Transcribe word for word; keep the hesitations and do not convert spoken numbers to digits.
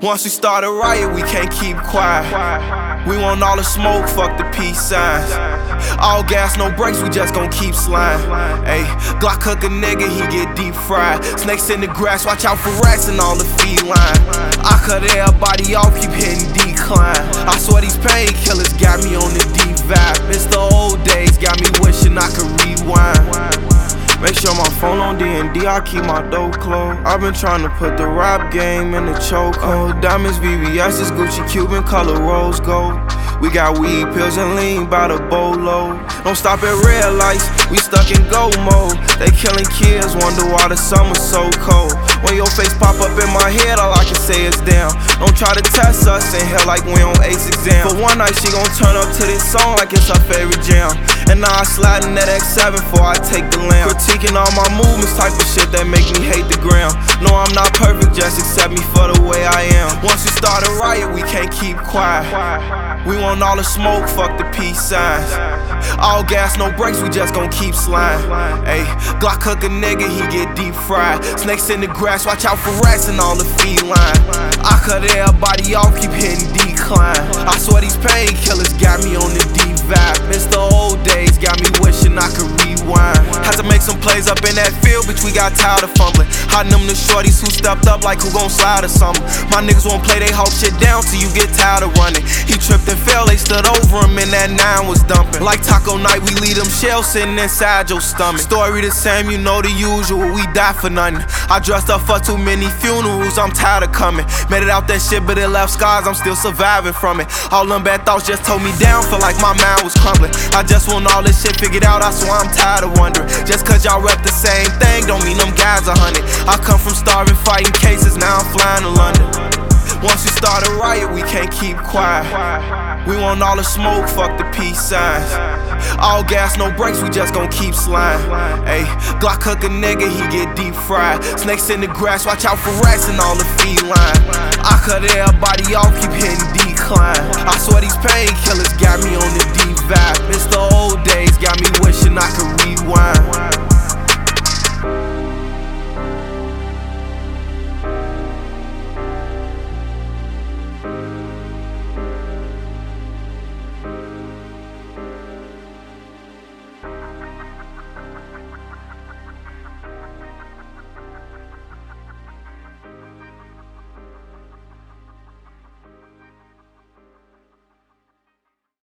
Once we start a riot, we can't keep quiet. We want all the smoke, fuck the peace signs. All gas, no brakes, we just gon' keep sliding. Ayy, Glock cook a nigga, he get deep fried. Snakes in the grass, watch out for rats and all the feline. I cut everybody off, keep hitting decline. I swear these painkillers got me on the deep vibe. It's the old days, got me wishing I could rewind. Make sure my phone on D and D, I keep my door closed. I've been trying to put the rap game in the chokehold. Diamonds, V V S's, Gucci, Cuban color, rose gold. We got weed, pills, and lean by the boatload. Don't stop at red lights, we stuck in go mode. They killing kids, wonder why the summer's so cold. When your face pop up in my head, all I can say is damn. Don't try to test us in hell like we on ace exam. For one night, she gon' turn up to this song like it's her favorite jam. And now I slide in that X seven before I take the lamb. Critiquing all my movements, type of shit that make me hate the ground. No, I'm not perfect, just accept me for the way I am. Once we start a riot, we can't keep quiet. We want all the smoke, fuck the peace signs. All gas, no brakes, we just gon' keep sliding. Ayy, Glock cook a nigga, he get deep fried. Snakes in the grass, watch out for rats and all the feline. I cut everybody off, keep hitting decline. I swear these painkillers got me on the deep vibe. It's the old days, got me wishing I could rewind. Had to make some plays up in that field, bitch, we got tired of fumbling. Hiding them the shorties who stepped up like who gon' slide or something. My niggas won't play they hawk shit down till you get tired of running. He tripped and fell, they stood over him and that nine was dumping. Like taco night, we leave them shells sitting inside your stomach. Story the same, you know the usual, we die for nothing. I dressed up for too many funerals, I'm tired of coming. Made it out that shit, but it left scars, I'm still surviving from it. All them bad thoughts just told me down, feel like my mind was crumbling. I just want all this shit figured out, I swear I'm tired of wondering. Just cause y'all rep the same thing, don't mean them guys a hundred. I come from starving, fighting cases, now I'm flying to London. Once we start a riot, we can't keep quiet. We want all the smoke, fuck the peace signs. All gas, no brakes, we just gon' keep sliding. Ayy, Glock cook a nigga, he get deep fried. Snakes in the grass, watch out for rats and all the feline. I cut everybody off, keep hitting decline. I swear these painkillers got me on the deep vibe. It's the old days, got me wishing I could rewind.